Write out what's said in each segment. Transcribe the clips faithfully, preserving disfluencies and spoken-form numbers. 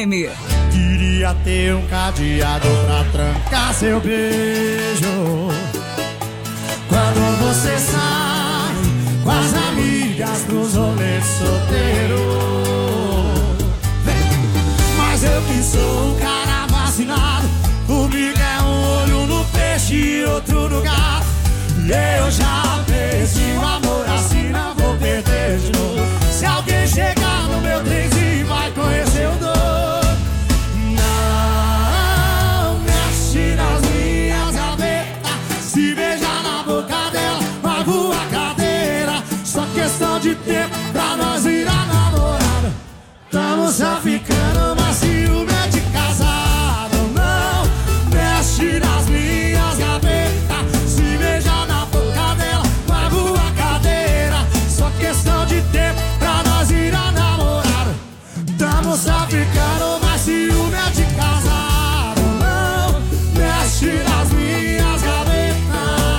M. Queria ter um cadeado pra trancar seu beijo. Quando você sai com as amigas pros rolês solteiro. Mas eu que sou um cara vacinado, comigo é um olho no peixe e outro no gato. E eu já perdi o amor, assim não vou perder de novo. Se alguém chegar no meu trenzinho vai conhecer o dono. Não mexe nas minhas gavetas, se beijar na boca dela, mago a cadeira. Só questão de tempo pra nós virar namorada. Tamo só ficando, mas ciúme é de casado. Não mexe nas minhas gavetas, se beijar na boca dela, mago a cadeira. Só questão de tempo pra nós virar namorada. Tamo só ficando, mas ciúme é de casado. Não mexe nas minhas gavetas.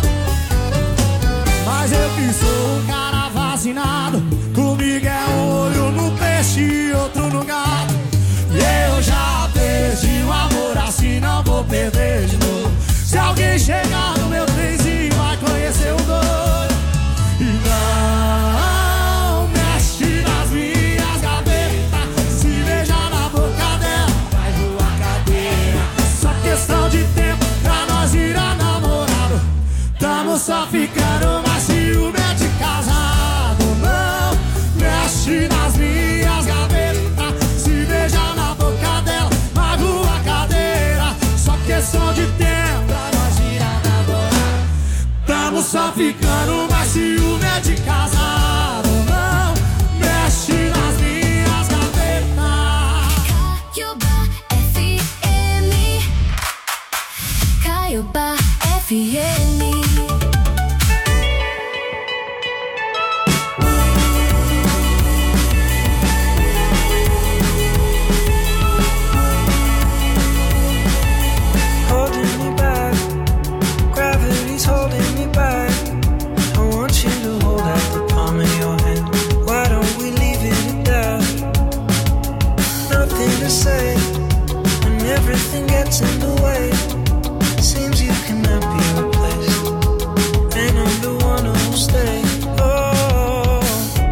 Mas eu que sou um cara vacinado, comigo é um olho no peixe e outro no gato. E eu já perdi o amor, assim não vou perder de novo. Se alguém chegar no meu trenzinho vai conhecer o doido. E não mexe nas minhas gavetas, se beijar na boca dela vai voar cadeira. Só questão de tempo pra nós virar namorado. Tamo só ficando, mas ciúme é de casado. Não mexe nas minhas gavetas, se beijar na boca dela, mago a cadeira. Só questão de tempo pra nós virar namorado. Tamo só ficando, mas ciúme é de casado. Não mexe nas minhas gavetas. Caiobá F M. Caiobá F M. Holding me back, gravity's holding me back. I want you to hold out the palm of your hand. Why don't we leave it at that? Nothing to say when everything gets in the way. Seems you cannot be replaced, and I'm the one who'll stay. Oh,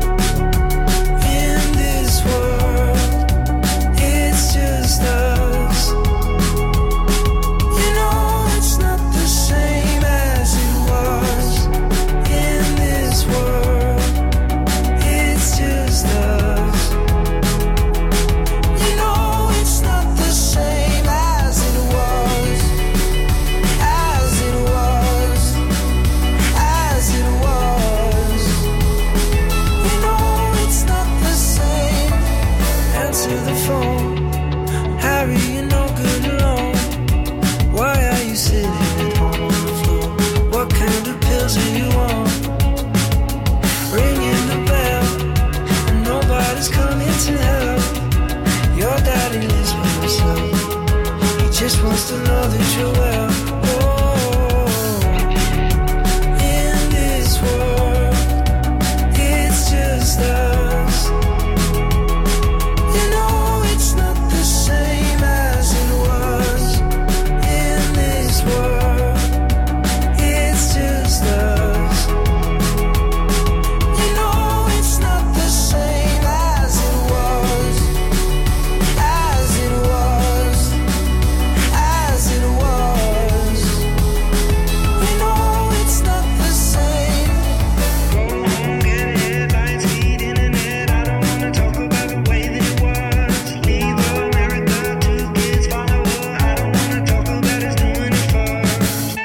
in this world, it's just us. You know it's not the same as it was. In this world, it's just us. You know it's not the same as it was. As it was. As it was. You know it's not the same. Answer the phone. Harry, you're no good alone. Why are you sitting at home on the floor? What kind of pills do you want? Ringing the bell, and nobody's coming to help. Your daddy lives by himself. He just wants to know that you're well. Oh, in this world, it's just us. You know it's not the same as it was. In this world, it's just us. You know it's not the same as it was. As it was. As it was. You know it's not the same. Go home, get headlines, feed internet. I don't wanna talk about the way that it was. Leave America, two kids follow her. I don't wanna talk about us doing it first.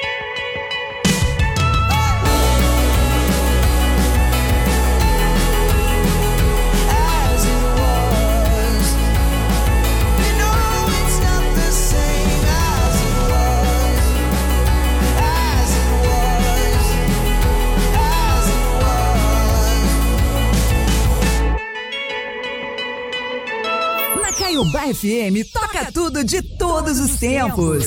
As it was. You know it's not the same as it was. As it was. As it was. Na Caiobá F M, toca tudo de todos os tempos.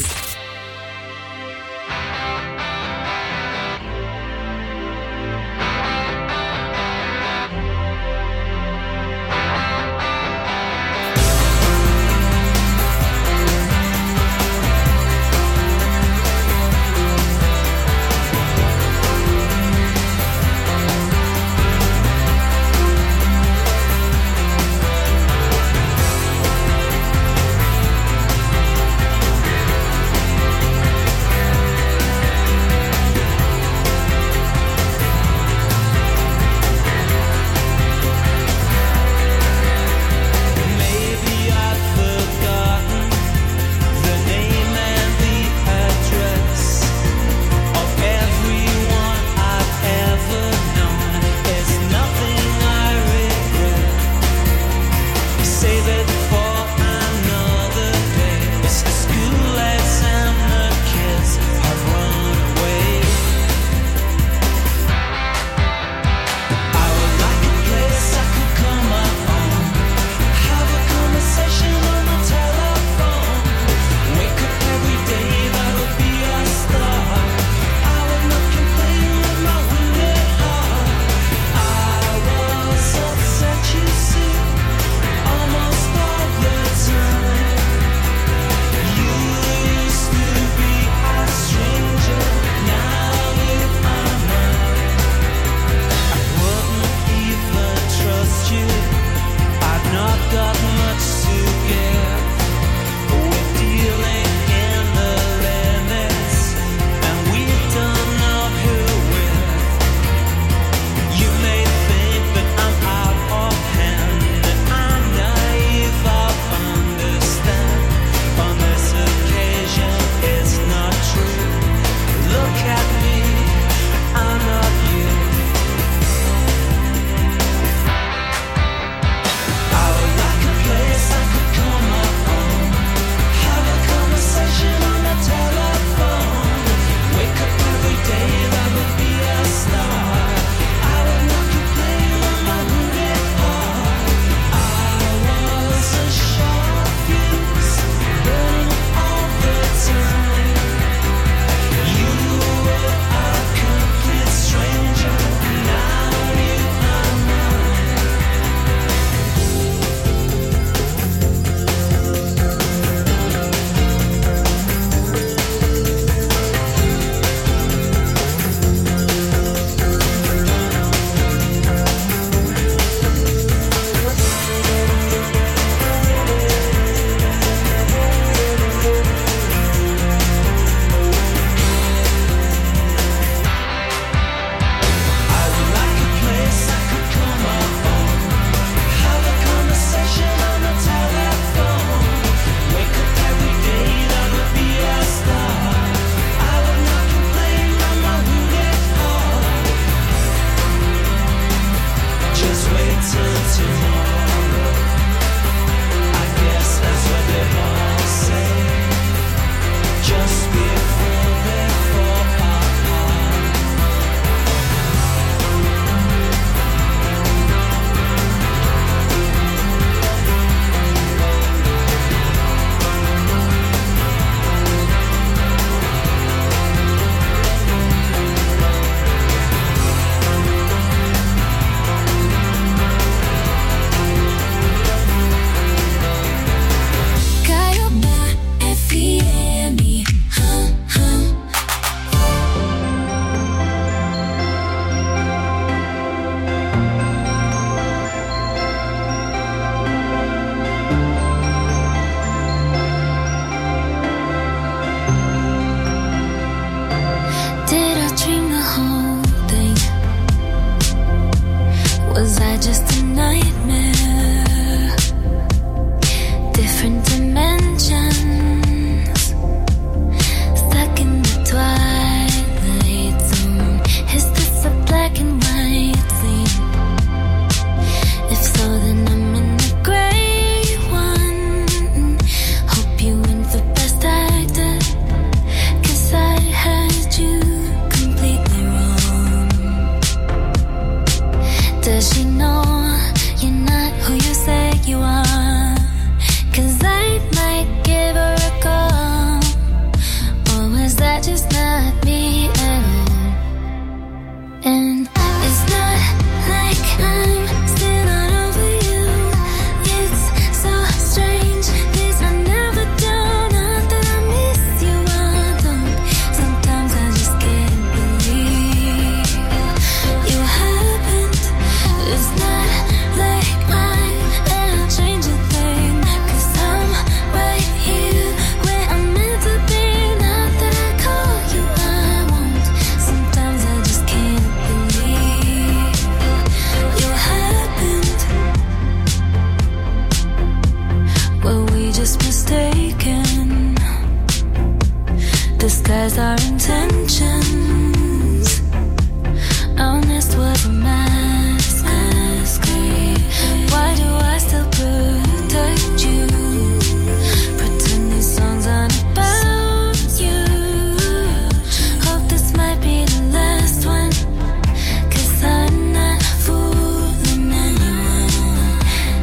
disguise our intentions. Honest was a mask. Why do I still protect you? Pretend these songs aren't about you. Hope this might be the last one, 'cause I'm not fooling anyone.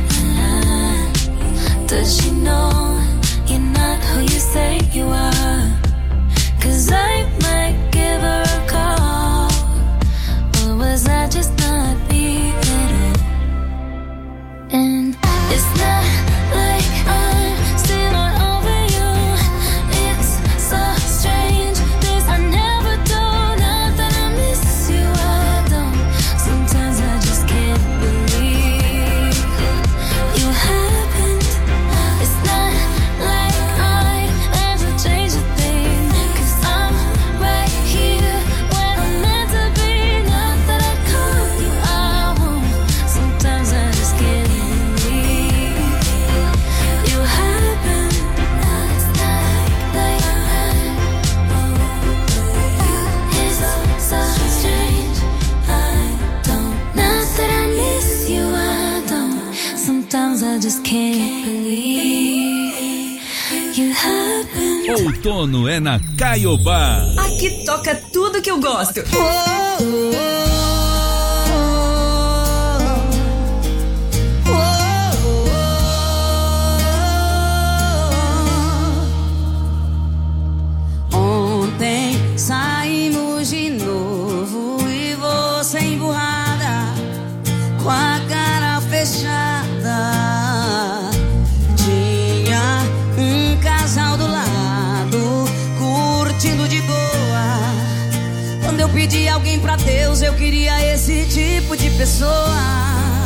Does she know you're not who you say you are? 'Cause I might give her a call. Or was I just not being it? And it's not like I'm still not over you. It's so strange, this I never do. Not that I miss you, I don't. Sometimes I just can't believe you happened. It's not like I ever changed a thing, 'cause I'm right here when I'm meant to be. Not that I call you, I won't. Sometimes I just can't believe you happened. It's not like it's so strange, I don't. Not that I miss you, I don't. Sometimes I just can't believe you happened. Outono é na Caiobá. Aqui toca tudo que eu gosto. Ontem saímos de novo e você emburrada, com a cara fechada. Tinha um casal do lado, curtindo de boa. Quando eu pedi alguém pra Deus, eu queria esse tipo de pessoa.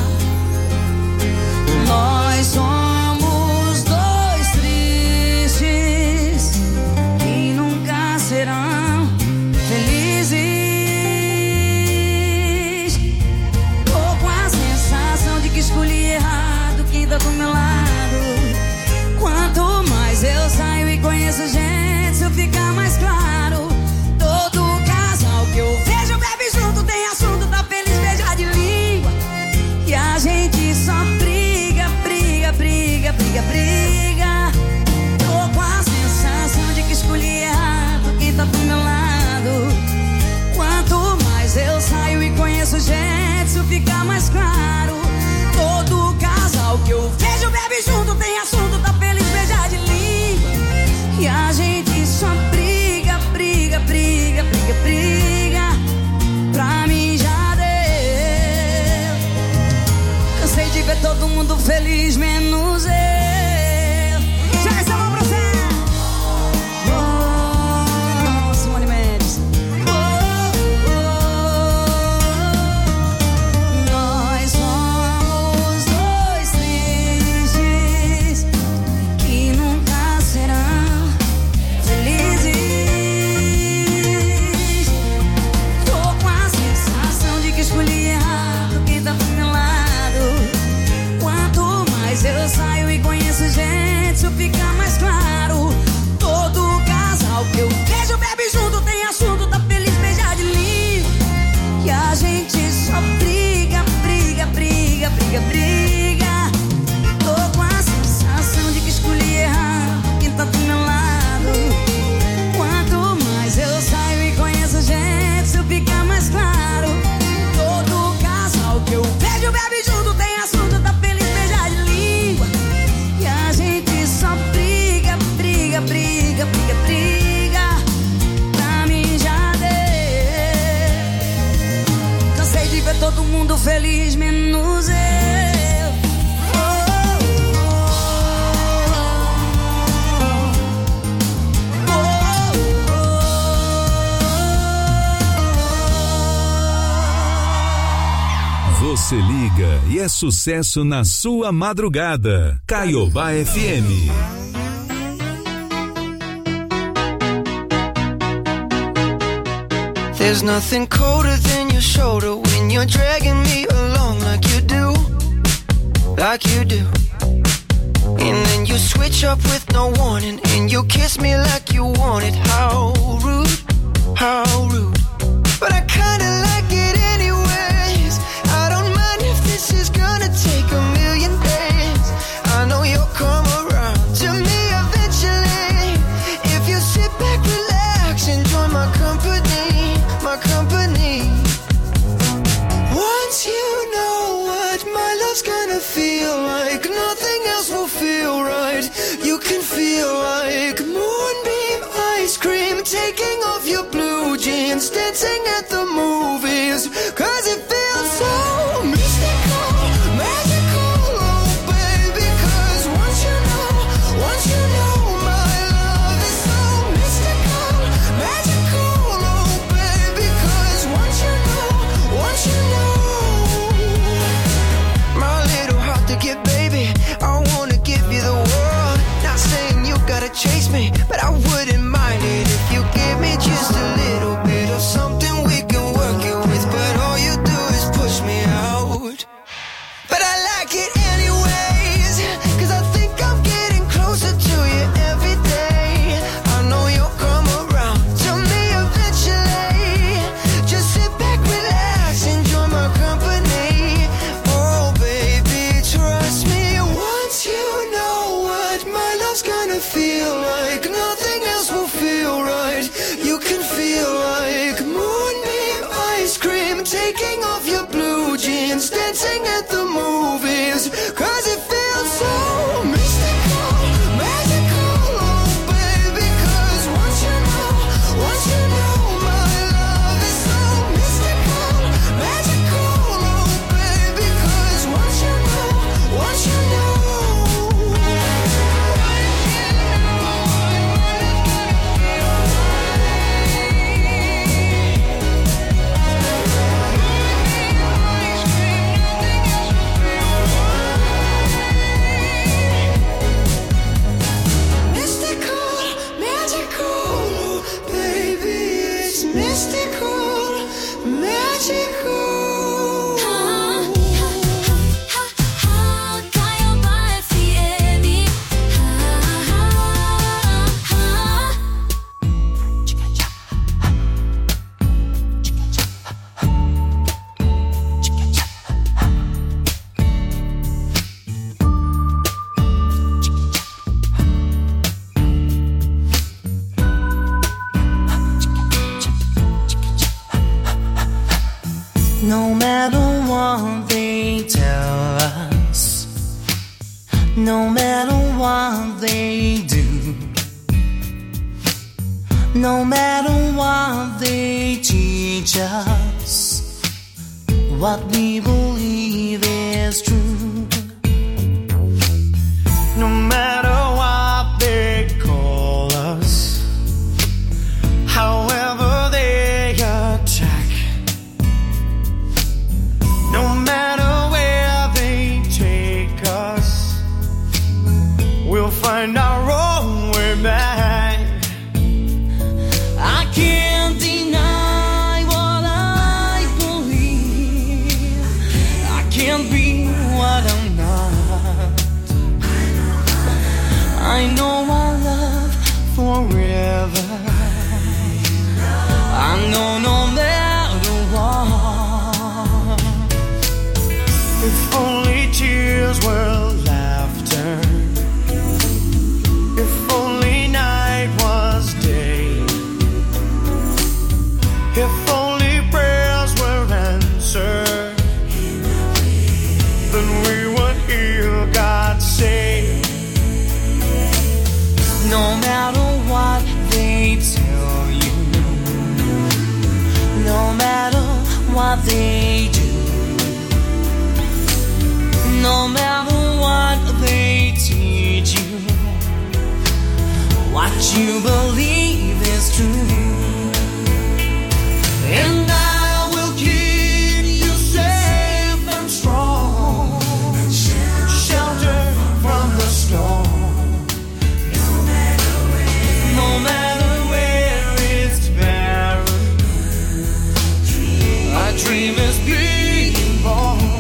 Nós somos dois tristes que nunca serão felizes. Tô com a sensação de que escolhi errado quem tá do meu lado. Quanto mais eu saio e conheço gente, isso fica mais claro. Todo casal que eu vejo bebe junto, tem assunto, tá feliz, beija de língua. E a gente só briga, briga, briga, briga, briga. Tô com a sensação de que escolhi errado quem tá do meu lado. Quanto mais eu saio e conheço gente, isso fica mais claro. Todo casal que eu vejo bebe junto, tem assunto, tá feliz, beija de língua. E a gente só briga, briga, briga, briga, briga. Pra mim já deu. Cansei de ver todo mundo feliz, menos eu. Joga essa mão pra você. Oh, Simone Mendes. Oh, oh, oh. Nós somos dois tristes que nunca serão felizes. Tô com a sensação de que escolhi errado quem tá do meu lado. Quanto mais eu saio e conheço gente, isso fica mais claro. Todo casal que eu vejo bebe junto, tem assunto, tá feliz, beija de língua. E a gente só briga, briga, briga, briga, briga. Tô com a sensação de que escolhi errado quem tá do meu lado. Quanto mais eu saio e conheço gente, isso fica mais claro. Todo casal que eu vejo bebe junto, tem assunto, tá feliz, beija de língua. E a gente só briga, briga, briga, briga, briga. Pra mim já deu. Cansei de ver todo mundo feliz, menos eu. Oh, oh, oh, oh. Você liga e é sucesso na sua madrugada. Caiobá F M. There's nothing colder than your shoulder when you're dragging me along like you do, like you do. And then you switch up with no warning and you kiss me like you want it. How jeans, dancing at the movies, cause it feels so mystical, magical, oh baby, cause once you know, once you know my love is so mystical, magical, oh baby, cause once you know, once you know, my little heart to get, baby, I wanna give you the world, not saying you gotta chase me, but I wouldn't mind it if you give me just a little bit of something we can work it with, but all you do is push me out. But I like it anyways, cause I think I'm getting closer to you every day. I know you'll come around to me eventually. Just sit back, relax, enjoy my company. Oh baby, trust me, once you know what my love's gonna feel like, nothing else will feel right. You can feel like moonbeam ice cream, taking off your blue jeans, dancing at the movies, cause it feels so mystical, magical, oh baby, cause once you know, once you know my love is so mystical, magical, oh baby, cause once you know, once you know. No matter what they tell us, no matter what they do, no matter what they teach us, what we believe is true. No matter what they call us, however they attack, no matter where they take us, we'll find our own way back. I can't deny what I believe. I can't be what I'm not. I know I love forever. I know no matter what. If only tears were laughter, if only night was day, if only prayers were answered, then we would hear God say, no matter what they tell you, no matter what they do, no matter what they teach you, what you believe is true. And I will keep you safe and strong, shelter from the storm. No matter where, no matter where it's barren, a dream is being born.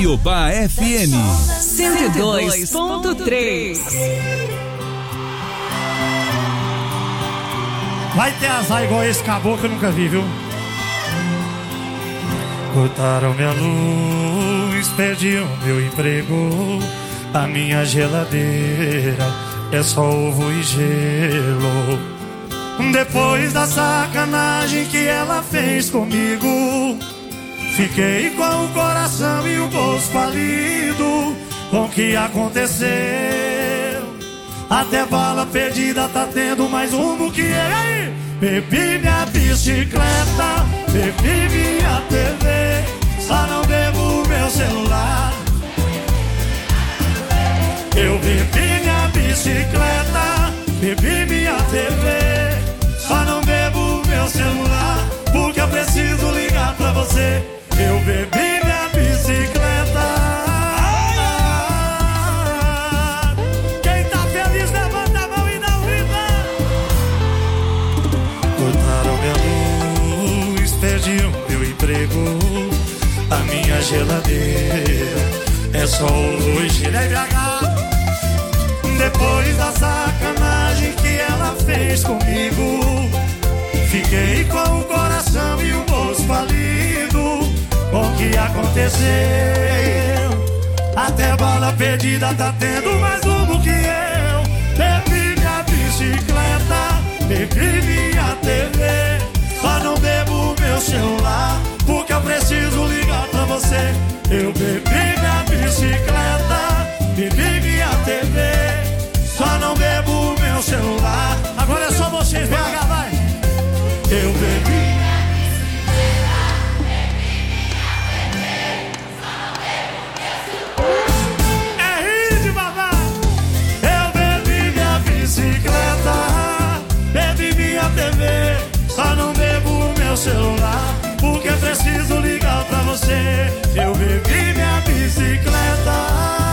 Caiobá F M cento e dois ponto três. Vai ter azar igual esse caboclo que eu nunca vi, viu? Cortaram minha luz, perdi o meu emprego. A minha geladeira é só ovo e gelo. Depois da sacanagem que ela fez comigo, fiquei com o coração e o bolso falido. Com o que aconteceu? Até bala perdida tá tendo mais rumo que ele. Bebi minha bicicleta, bebi minha T V, só não bebo meu celular. Eu bebi minha bicicleta, bebi minha T V, só não bebo meu celular, porque eu preciso ligar pra você. Eu bebi minha bicicleta. Quem tá feliz levanta a mão e dá um grito. Cortaram minha luz, perdi o meu emprego. A minha geladeira é só hoje. Depois da sacanagem que ela fez comigo, fiquei com o coração e o bolso falido. Com o que aconteceu? Até bala perdida tá tendo mais rumo que eu. Bebi minha bicicleta, bebi minha T V, só não bebo meu celular, porque eu preciso ligar pra você. Eu bebi minha bicicleta, bebi minha T V, só não bebo meu celular. Agora é só vocês, B H, vai. Eu bebi. É rir de babá. Eu bebi minha bicicleta, bebi minha T V, só não bebo meu celular, porque preciso ligar pra você. Eu bebi minha bicicleta.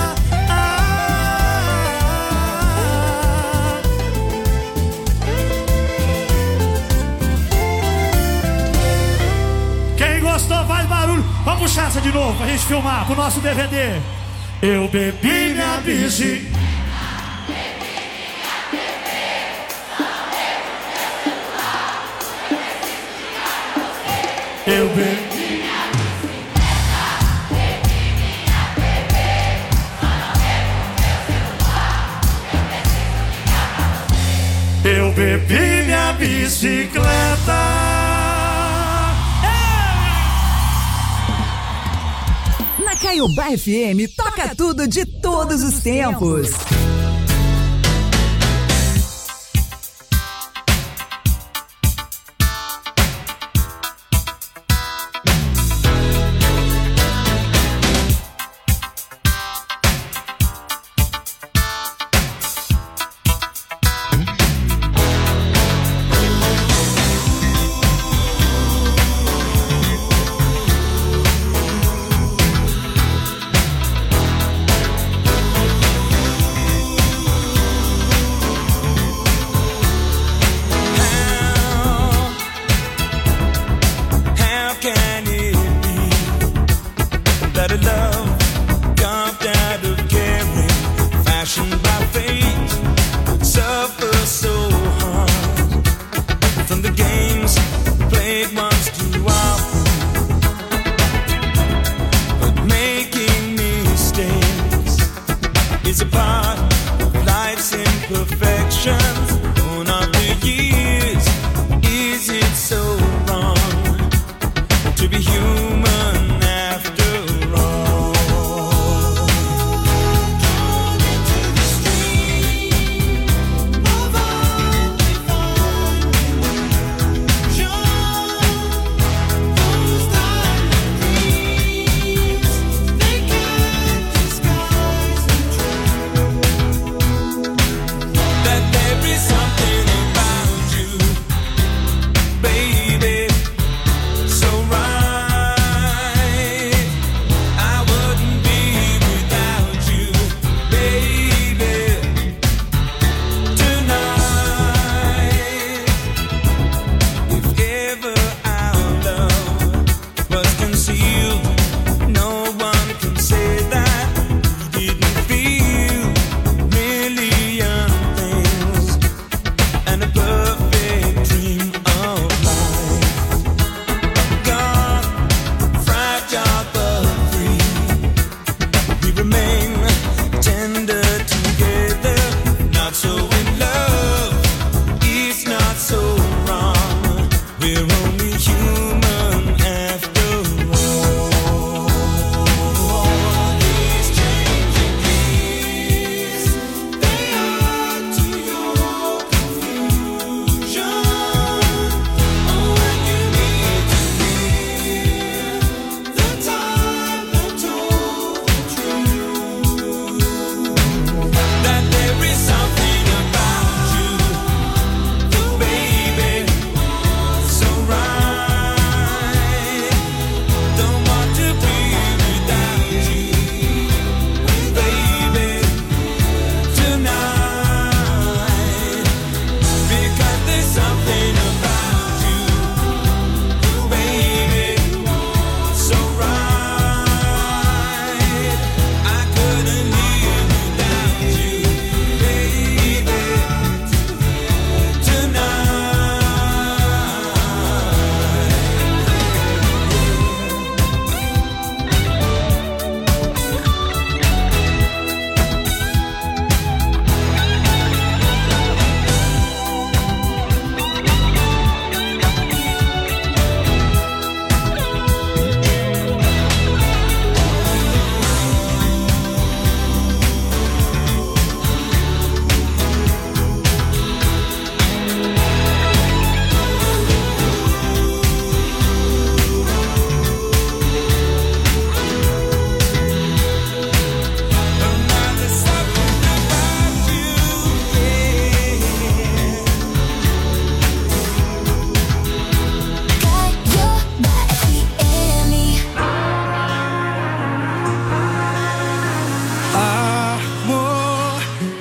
Gostou? Faz barulho. Vamos puxar essa de novo pra gente filmar pro nosso D V D. Eu bebi minha bici. Eu bebi. Eu bebi minha bicicleta. Na Caiobá F M, toca tudo de todos os tempos.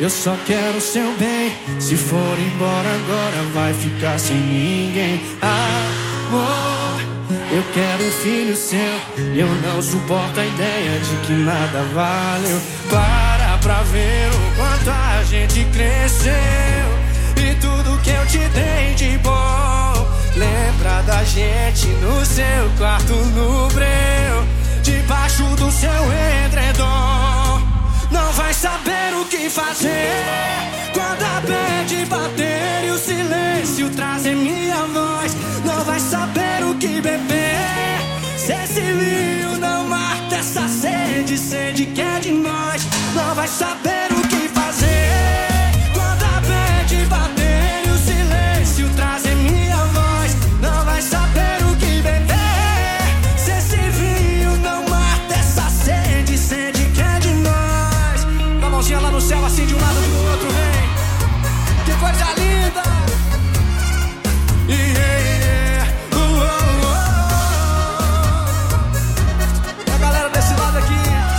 eu só quero seu bem. Se for embora agora vai ficar sem ninguém. Amor, eu quero um filho seu. Eu não suporto a ideia de que nada valeu. Para pra ver o quanto a gente cresceu e tudo que eu te dei de bom. Lembra da gente no seu quarto no breu, debaixo do seu edredom. Não vai saber o que fazer quando a bad bater e o silêncio trazer minha voz. Não vai saber o que beber se esse vinho não mata essa sede, sede que é de nós. Não vai saber o que fazer quando a bad bater e o silêncio trazer minha voz. Não vai saber o que beber se esse vinho não mata essa sede, sede que é de nós. Uma mãozinha lá no céu, assim de um lado do outro, vem. Que coisa linda. Yeah, yeah. Uh, uh, uh. E a galera desse lado aqui.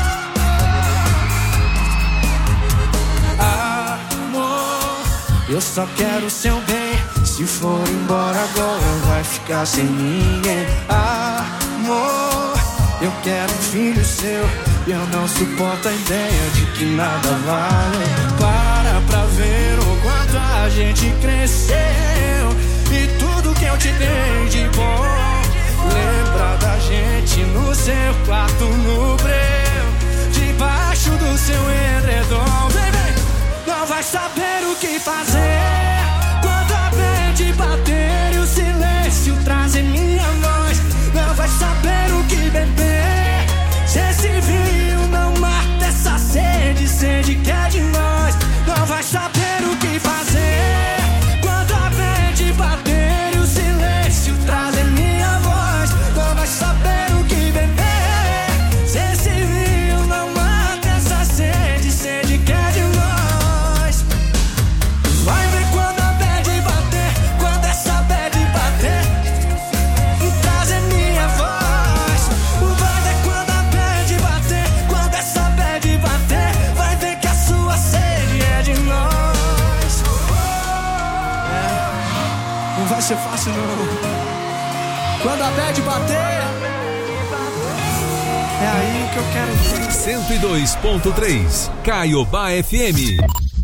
Amor, eu só quero seu bem. Se for embora agora vai ficar sem ninguém. Amor, eu quero um filho seu. Eu não suporto a ideia de que nada vale. Para pra ver o quanto a gente cresceu e tudo que eu te dei de bom. Lembra da gente no seu quarto no breu, debaixo do seu edredom. Vem, vem. Não vai saber o que fazer quando a bad bater e o silêncio trazer minha voz. Não vai saber o que beber se esse vinho não mata essa sede, sede que é de nós. Não vai saber o que fazer quando a bad bater e o silêncio trazer minha voz. Não vai saber o que beber se esse vinho não mata essa sede, sede que é de nós. Vai ver quando a bad bater, quando essa bad bater e trazer minha voz. Vai ver quando a bad bater, quando essa bad bater, vai ver que a sua sede é de nós. É, não vai ser fácil não. Quando a bad bater, é aí que eu quero ver. cento e dois ponto três Caiobá F M.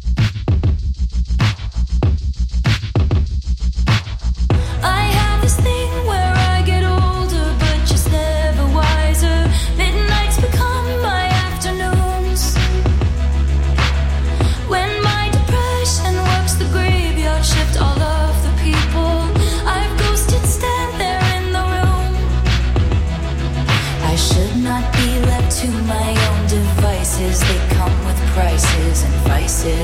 I have this thing where I get older, but just never wiser. Midnights become my afternoons. When my depression works the graveyard shift, all of the people I've ghosted stand there in the room. I should not be left to my own devices. They come with prices and vices.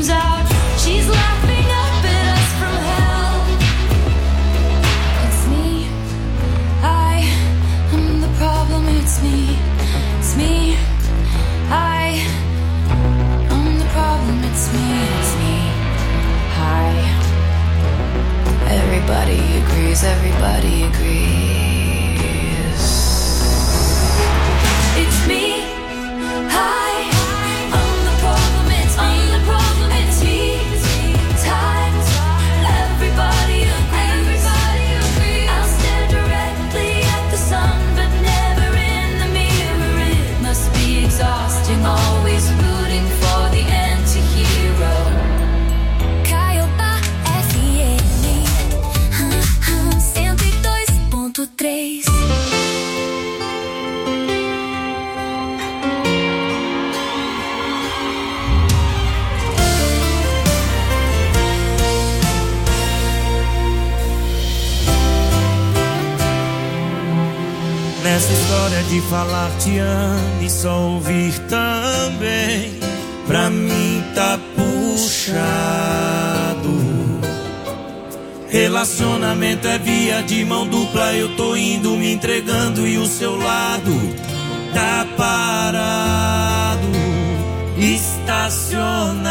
comes out, she's laughing up at us from hell. It's me, I am the problem. It's me, it's me, I am the problem. It's me, it's me, I. Everybody agrees, everybody agrees. It's me, I am the problem. It's me, the problem. It's me, it's I. Everybody agrees, everybody agrees. I'll stare directly at the sun, but never in the mirror. It must be exhausting, always rooting for the anti-hero. Caiobá F M cento e dois ponto três. Nessa história de falar te amo e só ouvir também, pra mim tá puxado. Relacionamento é via de mão dupla, eu tô indo me entregando e o seu lado tá parado, estacionado.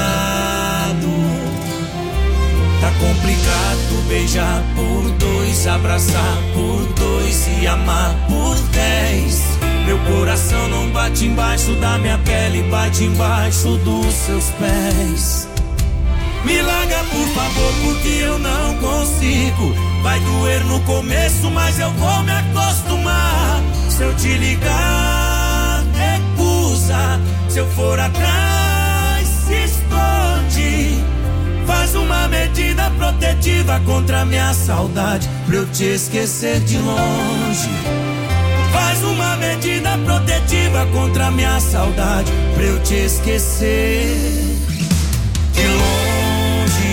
Tá complicado beijar por dois, abraçar por dois e amar por dez. Meu coração não bate embaixo da minha pele, bate embaixo dos seus pés. Me larga por favor, porque eu não consigo. Vai doer no começo, mas eu vou me acostumar. Se eu te ligar, recusa. Se eu for atrás, se esconde. Faz uma medida protetiva contra a minha saudade, pra eu te esquecer de longe. Faz uma medida protetiva contra a minha saudade, pra eu te esquecer de longe.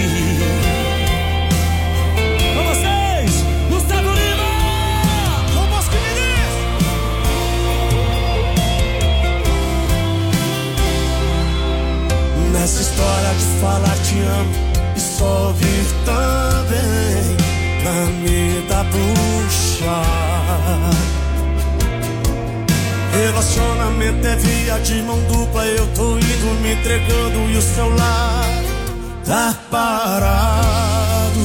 Com vocês, Gustavo Lima! Como os queridos! Nessa história de falar te amo e só ouvir também, pra mim dá puxa. Relacionamento é via de mão dupla, eu tô indo me entregando e o celular tá parado,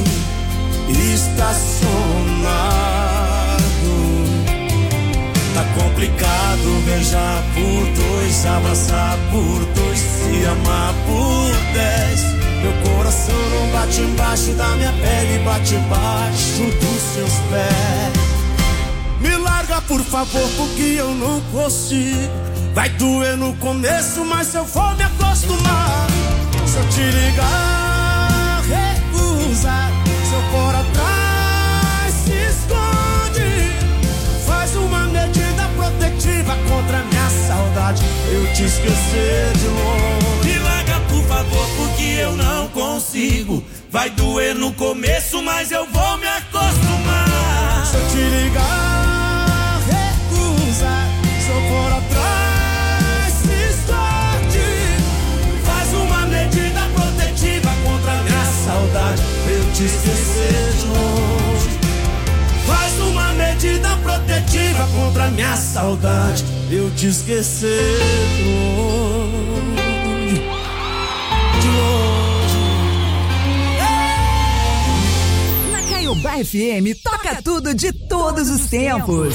estacionado. Tá complicado beijar por dois, abraçar por dois, se amar por dez. Meu coração não bate embaixo da minha pele, bate embaixo dos seus pés. Me larga por favor, porque eu não consigo. Vai doer no começo, mas eu vou me acostumar. Se eu te ligar, recusa. Se eu for atrás, se esconde. Faz uma medida protetiva contra a minha saudade, eu te esquecer de longe. Me larga por favor, porque eu não consigo. Vai doer no começo, mas eu vou me acostumar. Se eu te ligar, recusa. Se eu for atrás, se esconde. Faz uma medida protetiva contra a minha saudade, pra eu te esquecer de longe. faz uma medida protetiva contra a minha saudade, eu te esquecer de longe. De longe. Na Caiobá F M toca tudo de todos os tempos.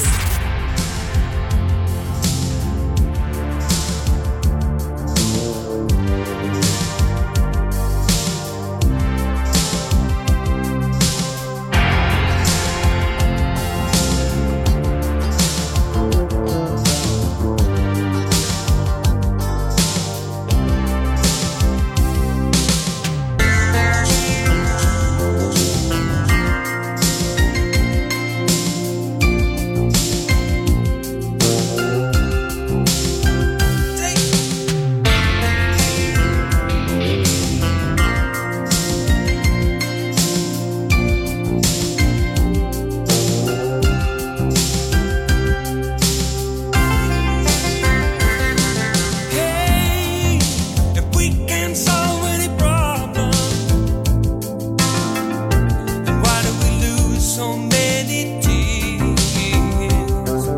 many tears.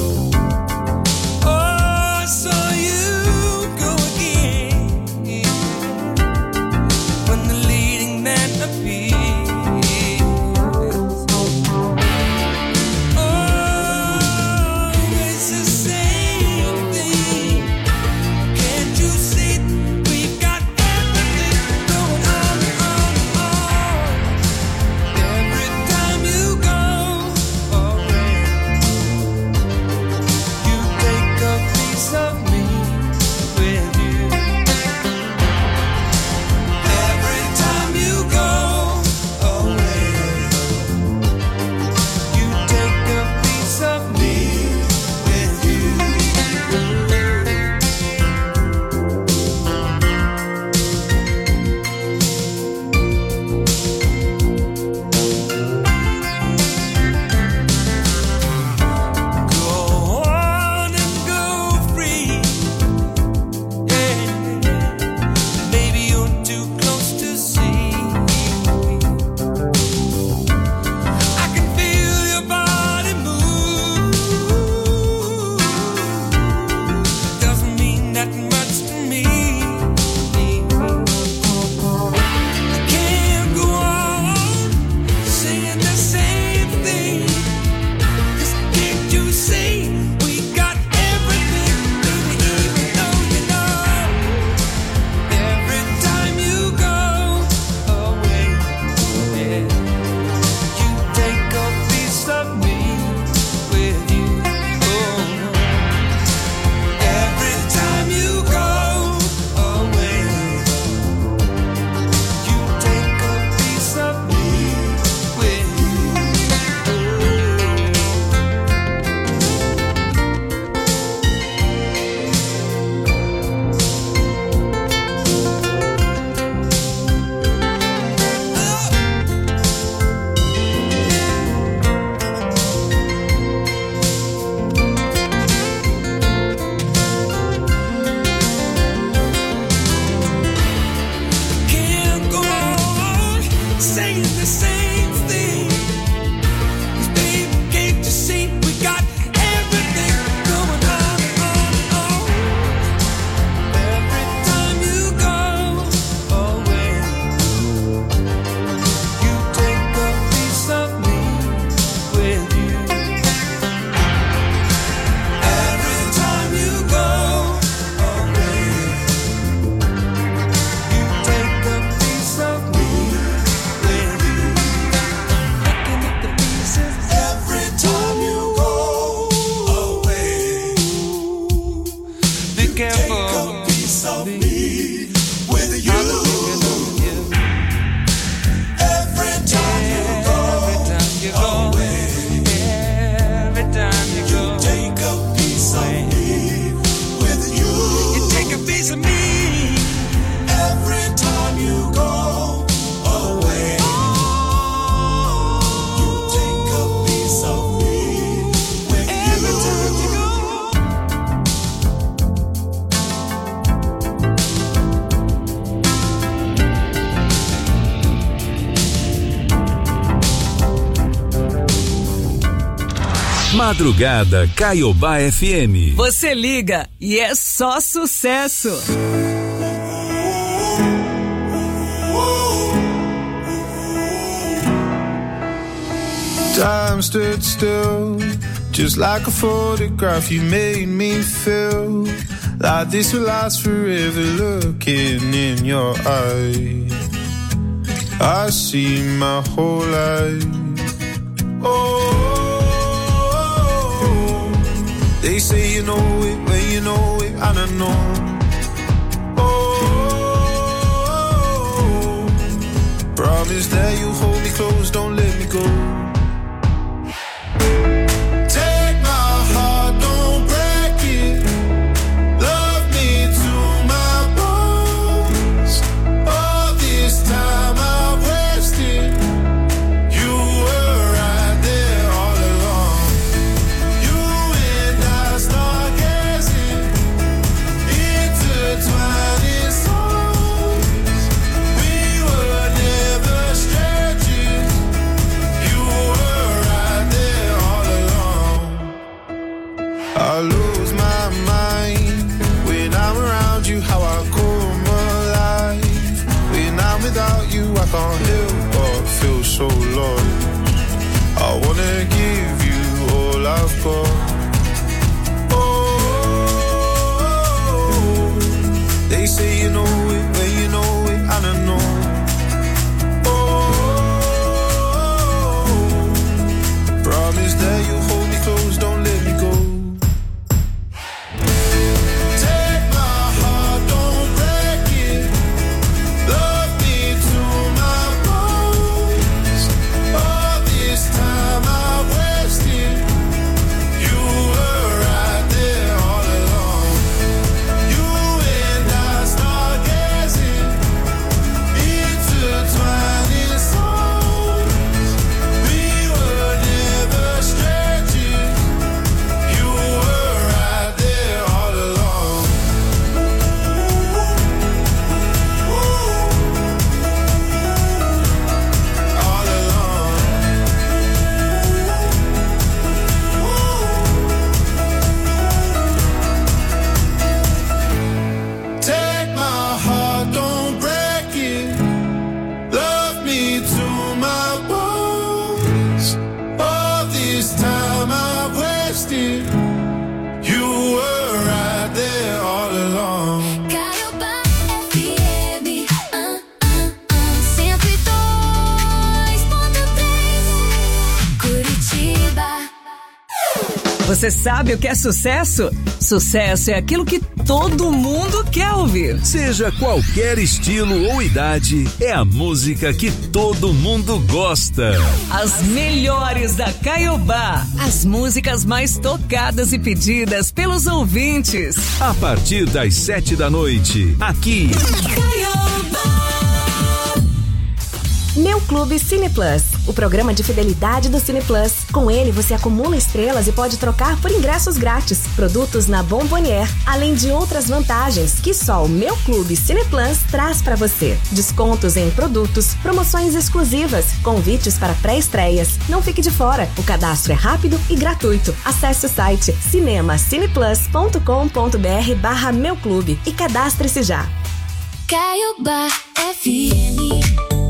Oh, so you go again when the leading man appears. Oh, it's the same thing. Can't you see we've got everything going on, on, on? Every time you go away, you take a piece of me with you. Every time you go away, you take a piece of me with you. Go on and go free. Yeah, maybe you're too close to see. I can feel your body move. Doesn't mean that much to me. I can't go on singing the same thing. 'Cause can't you see we got everything, baby, even though you know every time you go away, yeah, you take a piece of me with you. Oh, every time you go away, you take a piece of me with you. Can't go on saying the same thing. 'Cause baby, can't you see we got everything going on, on, on? Every time you go away, you take a piece of me with you. Every time you go away, you take a piece of me with you. Looking at the pieces. Every time you go away, be careful. Take a piece of me with you. Every time you go away, every time you go, take a piece of me with you. You take a piece of me. Every time you go away, you take a piece of me with you. Every time you go. Madrugada Caiobá F M. Você liga e é só sucesso. Time stood still, just like a photograph. You made me feel like this will last forever. Looking in your eyes, I see my whole life. Oh, they say you know it when you know it, and I know. Oh, promise that you hold me close, don't let me go. You can't help but feel so lost. I wanna give you all I've got. Oh, they say you know it when you know it, and I know. Oh, promise that you hold me close, don't let me go. Você sabe o que é sucesso? Sucesso é aquilo que todo mundo quer ouvir. Seja qualquer estilo ou idade, é a música que todo mundo gosta. As melhores da Caiobá. As músicas mais tocadas e pedidas pelos ouvintes. A partir das sete da noite, aqui. Caiobá. Meu Clube Cine Plus, o programa de fidelidade do Cine Plus. Com ele, você acumula estrelas e pode trocar por ingressos grátis, produtos na Bombonier, além de outras vantagens que só o Meu Clube Cine Plus traz para você. Descontos em produtos, promoções exclusivas, convites para pré-estreias. Não fique de fora, o cadastro é rápido e gratuito. Acesse o site cinemacineplus.com.br barra Meu Clube e cadastre-se já. Caiobá F M.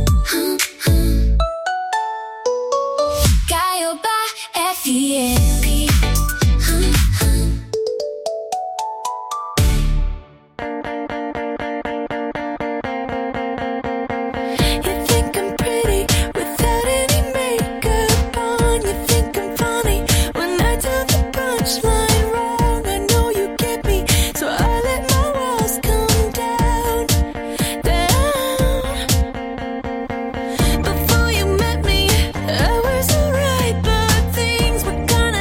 Caiobá F M. Before you met me, I was alright, but things were kinda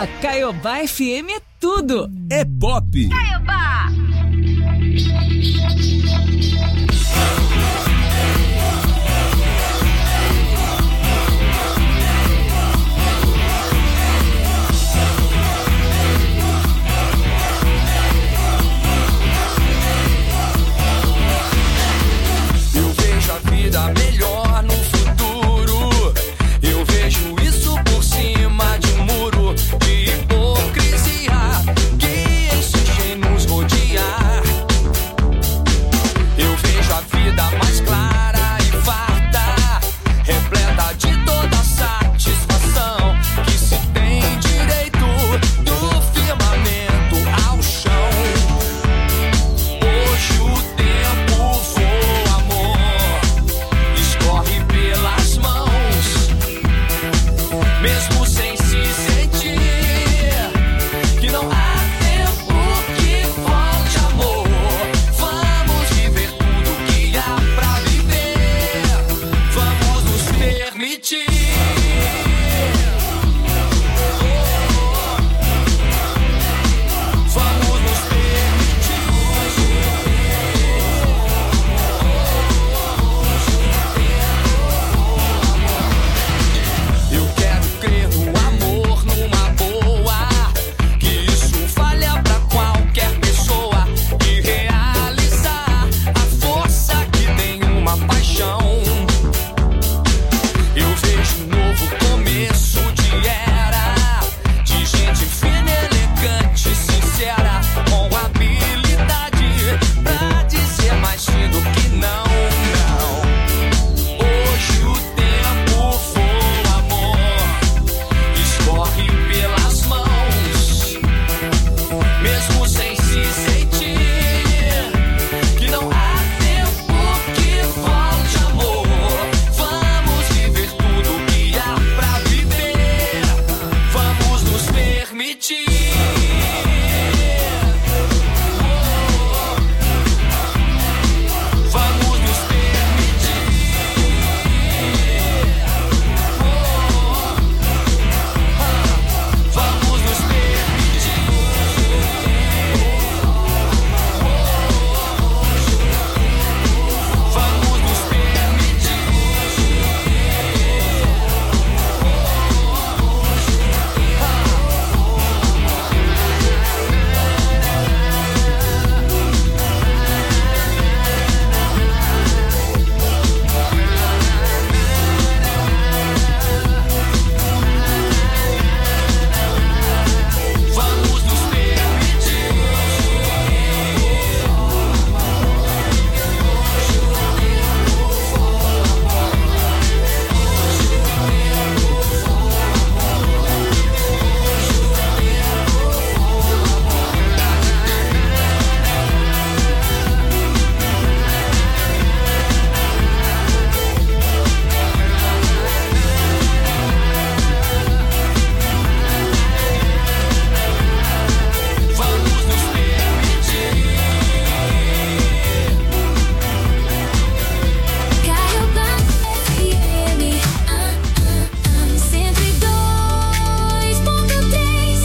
A Caiobá F M é tudo. É pop. Caiobá. Eu vejo a vida melhor no futuro. Eu vejo isso por cima de um muro de hipocrisia que insiste em nos rodear. Eu vejo a vida mais clara e farta, repleta de toda a satisfação que se tem direito do firmamento ao chão. Hoje o tempo voa, amor, escorre pelas mãos, mesmo sem se sentir que não há tempo que falte, amor. Vamos viver tudo que há pra viver, vamos nos permitir. Vamos nos permitir. Eu quero crer no amor, numa boa, que isso valha pra qualquer pessoa e realizar a força que tem uma paixão. Eu vejo um novo começo de era, de gente fina, elegante, sincera, com habilidade pra dizer mais sim do que não, não. Hoje o tempo voa, amor, escorre pelas mãos, mesmo sem se sentir que não há tempo que falte, amor. Vamos viver tudo que há pra viver, vamos nos permitir. Vamos nos permitir. Vamos nos permitir. Vamos nos permitir. Vamos nos permitir. Vamos nos permitir. Caiobá F M, ah, ah, ah, cento e dois ponto três.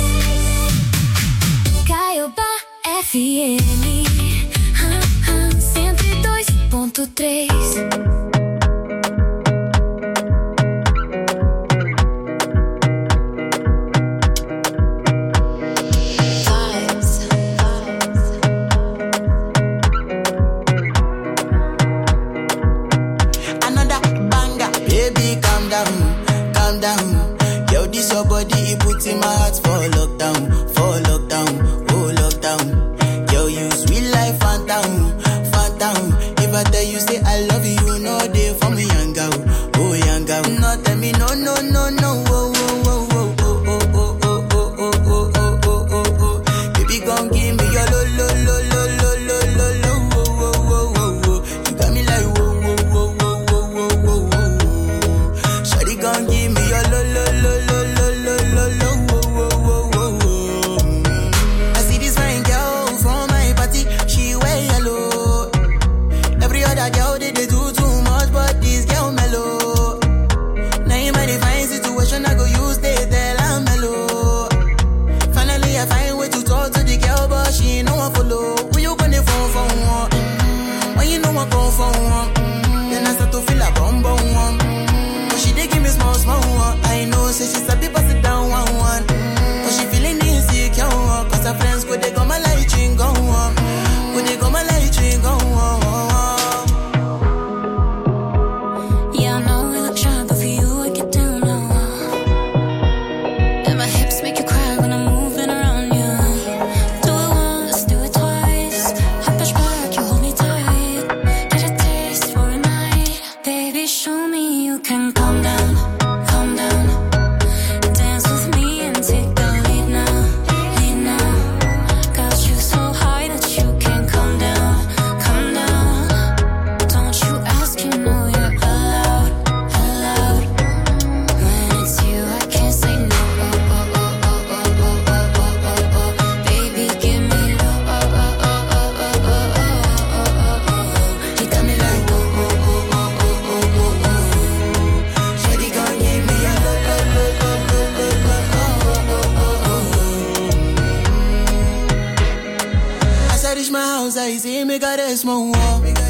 Caiobá F M, ah, ah, cento e dois ponto três. Another banger, baby, calm down, calm down. Yo, this your body, it puts in my heart for lockdown, for lockdown, oh lockdown. Yo, you sweet life, phantom, phantom. If I tell you say I love you, no day for me, young girl, oh young girl. No tell me no, no, no, no, oh, oh, oh, oh, oh, oh, oh, oh, oh, oh, oh, oh, oh, oh. Baby, gon' give me your lo, lo, lo, lo, lo, lo, lo, lo, oh, oh, oh, oh, oh. You got me like whoa, whoa, whoa, whoa, whoa, whoa, whoa, whoa. Shawty gon' give me your lo, lo, lo, lo, lo, lo, lo, lo, oh, oh, oh, oh, oh. I see me got a small wall.